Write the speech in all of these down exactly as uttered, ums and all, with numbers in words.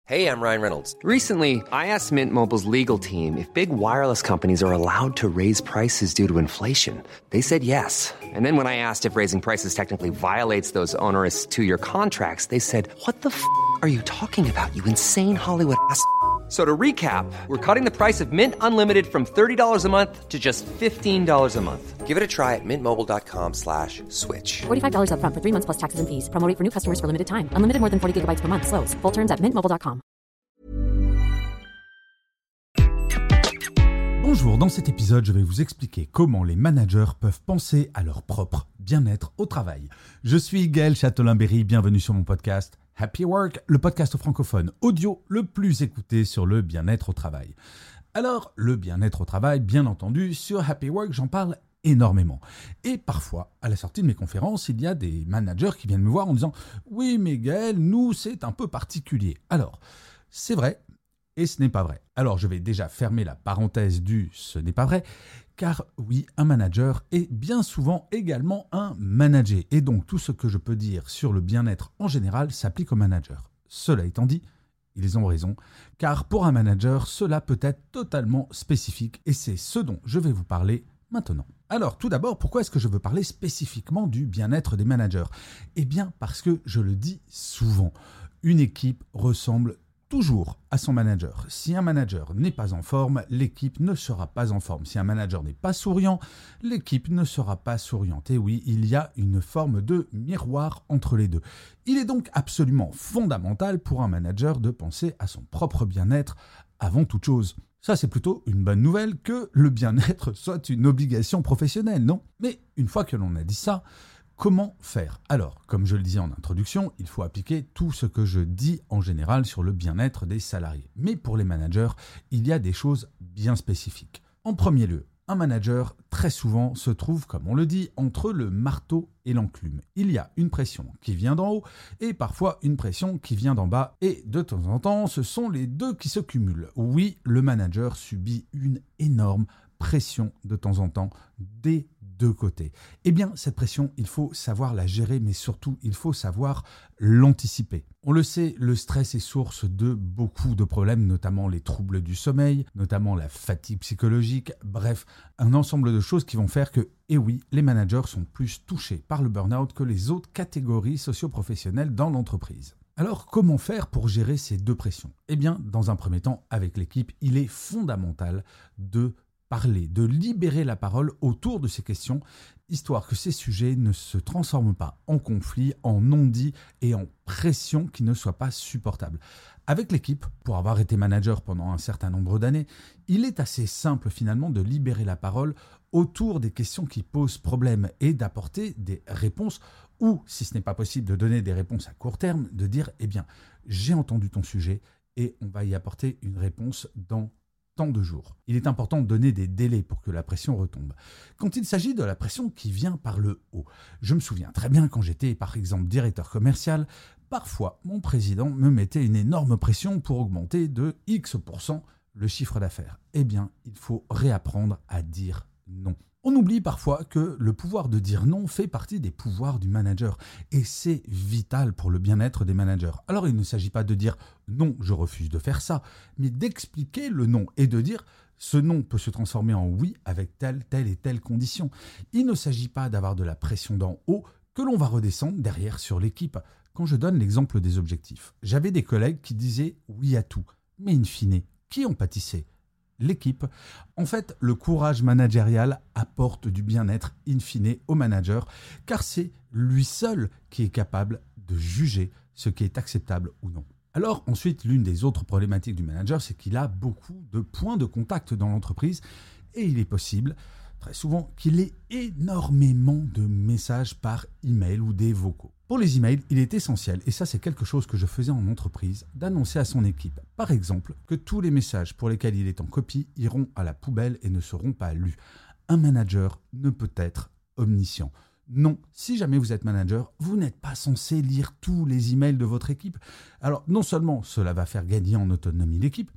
Hey, I'm Ryan Reynolds. Recently, I asked Mint Mobile's legal team if big wireless companies are allowed to raise prices due to inflation. They said yes. And then when I asked if raising prices technically violates those onerous two-year contracts, they said, "What the f*** are you talking about, you insane Hollywood ass f- So to recap, we're cutting the price of Mint Unlimited from thirty dollars a month to just fifteen dollars a month. Give it a try at mintmobile.com slash switch. forty-five dollars up front for three months plus taxes and fees. Promo rate for new customers for limited time. Unlimited more than forty gigabytes per month. Slows full terms at mint mobile dot com. Bonjour, dans cet épisode, je vais vous expliquer comment les managers peuvent penser à leur propre bien-être au travail. Je suis Gaël Châtelain-Berry, bienvenue sur mon podcast Happy Work, le podcast francophone audio le plus écouté sur le bien-être au travail. Alors, le bien-être au travail, bien entendu, sur Happy Work, j'en parle énormément. Et parfois, à la sortie de mes conférences, il y a des managers qui viennent me voir en disant « Oui, mais Gaël, nous, c'est un peu particulier. » Alors, c'est vrai et ce n'est pas vrai. Alors, je vais déjà fermer la parenthèse du « ce n'est pas vrai », car oui, un manager est bien souvent également un manager. Et donc, tout ce que je peux dire sur le bien-être en général s'applique aux managers. Cela étant dit, ils ont raison, car pour un manager, cela peut être totalement spécifique et c'est ce dont je vais vous parler maintenant. Alors, tout d'abord, pourquoi est-ce que je veux parler spécifiquement du bien-être des managers ? Eh bien, parce que je le dis souvent, une équipe ressemble toujours à son manager. Si un manager n'est pas en forme, l'équipe ne sera pas en forme. Si un manager n'est pas souriant, l'équipe ne sera pas souriante. Et oui, il y a une forme de miroir entre les deux. Il est donc absolument fondamental pour un manager de penser à son propre bien-être avant toute chose. Ça, c'est plutôt une bonne nouvelle que le bien-être soit une obligation professionnelle, non ? Mais une fois que l'on a dit ça, comment faire ? Alors, comme je le disais en introduction, il faut appliquer tout ce que je dis en général sur le bien-être des salariés. Mais pour les managers, il y a des choses bien spécifiques. En premier lieu, un manager, très souvent, se trouve, comme on le dit, entre le marteau et l'enclume. Il y a une pression qui vient d'en haut et parfois une pression qui vient d'en bas. Et de temps en temps, ce sont les deux qui se cumulent. Oui, le manager subit une énorme pression de temps en temps des deux côtés. Eh bien, cette pression, il faut savoir la gérer, mais surtout, il faut savoir l'anticiper. On le sait, le stress est source de beaucoup de problèmes, notamment les troubles du sommeil, notamment la fatigue psychologique, bref, un ensemble de choses qui vont faire que, eh oui, les managers sont plus touchés par le burn-out que les autres catégories socio-professionnelles dans l'entreprise. Alors, comment faire pour gérer ces deux pressions ? Eh bien, dans un premier temps, avec l'équipe, il est fondamental de parler, de libérer la parole autour de ces questions, histoire que ces sujets ne se transforment pas en conflit, en non-dit et en pression qui ne soit pas supportable. Avec l'équipe, pour avoir été manager pendant un certain nombre d'années, il est assez simple finalement de libérer la parole autour des questions qui posent problème et d'apporter des réponses ou, si ce n'est pas possible de donner des réponses à court terme, de dire « Eh bien, j'ai entendu ton sujet et on va y apporter une réponse dans tant de jours ». Il est important de donner des délais pour que la pression retombe. Quand il s'agit de la pression qui vient par le haut, je me souviens très bien quand j'étais par exemple directeur commercial, parfois mon président me mettait une énorme pression pour augmenter de X pour cent le chiffre d'affaires. Eh bien, il faut réapprendre à dire non. On oublie parfois que le pouvoir de dire non fait partie des pouvoirs du manager et c'est vital pour le bien-être des managers. Alors il ne s'agit pas de dire « non, je refuse de faire ça », mais d'expliquer le non et de dire « ce non peut se transformer en oui avec telle, telle et telle condition ». Il ne s'agit pas d'avoir de la pression d'en haut que l'on va redescendre derrière sur l'équipe. Quand je donne l'exemple des objectifs, j'avais des collègues qui disaient « oui à tout », mais in fine, qui en pâtissait ? L'équipe. En fait, le courage managérial apporte du bien-être in fine au manager, car c'est lui seul qui est capable de juger ce qui est acceptable ou non. Alors ensuite, l'une des autres problématiques du manager, c'est qu'il a beaucoup de points de contact dans l'entreprise et il est possible, très souvent, qu'il ait énormément de messages par email ou des vocaux. Pour les emails, il est essentiel, et ça c'est quelque chose que je faisais en entreprise, d'annoncer à son équipe, par exemple, que tous les messages pour lesquels il est en copie iront à la poubelle et ne seront pas lus. Un manager ne peut être omniscient. Non, si jamais vous êtes manager, vous n'êtes pas censé lire tous les emails de votre équipe. Alors non seulement cela va faire gagner en autonomie l'équipe,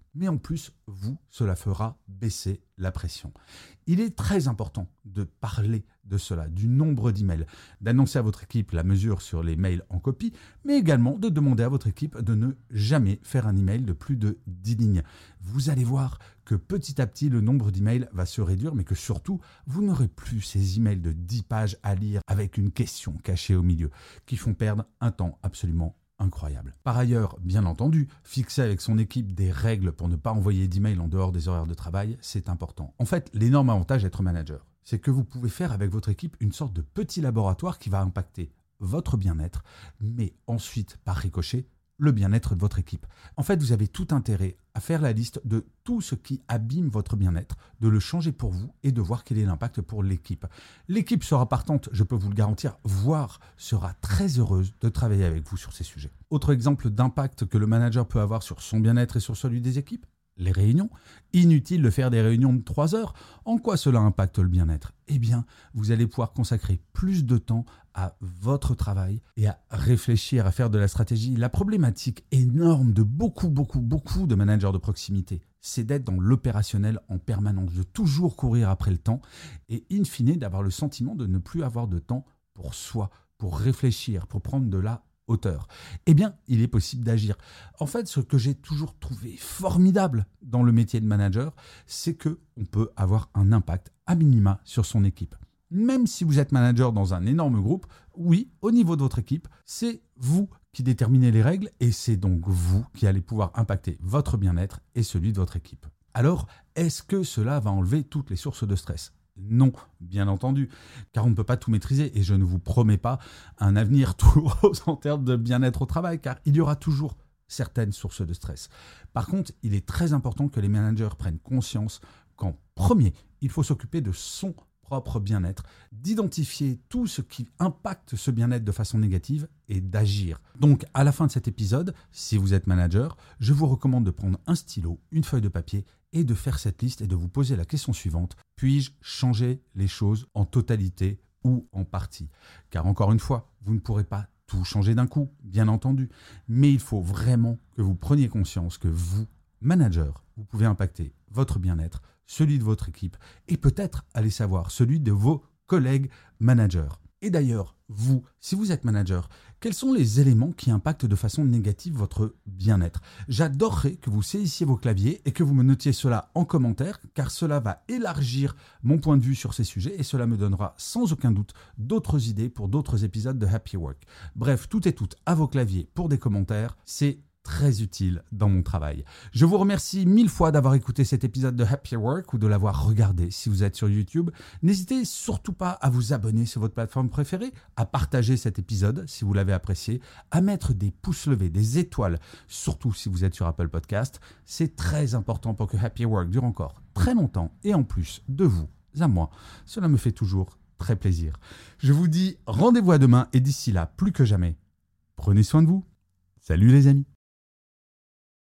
mais en plus, vous, cela fera baisser la pression. Il est très important de parler de cela, du nombre d'emails, d'annoncer à votre équipe la mesure sur les mails en copie, mais également de demander à votre équipe de ne jamais faire un email de plus de dix lignes. Vous allez voir que petit à petit, le nombre d'emails va se réduire, mais que surtout, vous n'aurez plus ces emails de dix pages à lire avec une question cachée au milieu, qui font perdre un temps absolument incroyable. Par ailleurs, bien entendu, fixer avec son équipe des règles pour ne pas envoyer d'emails en dehors des horaires de travail, c'est important. En fait, l'énorme avantage d'être manager, c'est que vous pouvez faire avec votre équipe une sorte de petit laboratoire qui va impacter votre bien-être, mais ensuite, par ricochet, le bien-être de votre équipe. En fait, vous avez tout intérêt à faire la liste de tout ce qui abîme votre bien-être, de le changer pour vous et de voir quel est l'impact pour l'équipe. L'équipe sera partante, je peux vous le garantir, voire sera très heureuse de travailler avec vous sur ces sujets. Autre exemple d'impact que le manager peut avoir sur son bien-être et sur celui des équipes, les réunions. Inutile de faire des réunions de trois heures. En quoi cela impacte le bien-être ? Eh bien, vous allez pouvoir consacrer plus de temps à votre travail et à réfléchir, à faire de la stratégie. La problématique énorme de beaucoup, beaucoup, beaucoup de managers de proximité, c'est d'être dans l'opérationnel en permanence, de toujours courir après le temps et in fine d'avoir le sentiment de ne plus avoir de temps pour soi, pour réfléchir, pour prendre de la hauteur. Eh bien, il est possible d'agir. En fait, ce que j'ai toujours trouvé formidable dans le métier de manager, c'est qu'on peut avoir un impact à minima sur son équipe. Même si vous êtes manager dans un énorme groupe, oui, au niveau de votre équipe, c'est vous qui déterminez les règles et c'est donc vous qui allez pouvoir impacter votre bien-être et celui de votre équipe. Alors, est-ce que cela va enlever toutes les sources de stress ? Non, bien entendu, car on ne peut pas tout maîtriser et je ne vous promets pas un avenir tout rose en termes de bien-être au travail, car il y aura toujours certaines sources de stress. Par contre, il est très important que les managers prennent conscience qu'en premier, il faut s'occuper de son propre bien-être, d'identifier tout ce qui impacte ce bien-être de façon négative et d'agir. Donc, à la fin de cet épisode, si vous êtes manager, je vous recommande de prendre un stylo, une feuille de papier et de faire cette liste et de vous poser la question suivante. Puis-je changer les choses en totalité ou en partie ? Car encore une fois, vous ne pourrez pas tout changer d'un coup, bien entendu. Mais il faut vraiment que vous preniez conscience que vous, manager, vous pouvez impacter votre bien-être, celui de votre équipe et peut-être, allez savoir, celui de vos collègues managers. Et d'ailleurs, vous, si vous êtes manager, quels sont les éléments qui impactent de façon négative votre bien-être ? J'adorerais que vous saisissiez vos claviers et que vous me notiez cela en commentaire, car cela va élargir mon point de vue sur ces sujets et cela me donnera sans aucun doute d'autres idées pour d'autres épisodes de Happy Work. Bref, tout et tout à vos claviers pour des commentaires, c'est très utile dans mon travail. Je vous remercie mille fois d'avoir écouté cet épisode de Happy Work ou de l'avoir regardé si vous êtes sur YouTube. N'hésitez surtout pas à vous abonner sur votre plateforme préférée, à partager cet épisode si vous l'avez apprécié, à mettre des pouces levés, des étoiles, surtout si vous êtes sur Apple Podcast. C'est très important pour que Happy Work dure encore très longtemps et en plus de vous à moi, cela me fait toujours très plaisir. Je vous dis rendez-vous à demain et d'ici là, plus que jamais, prenez soin de vous. Salut les amis.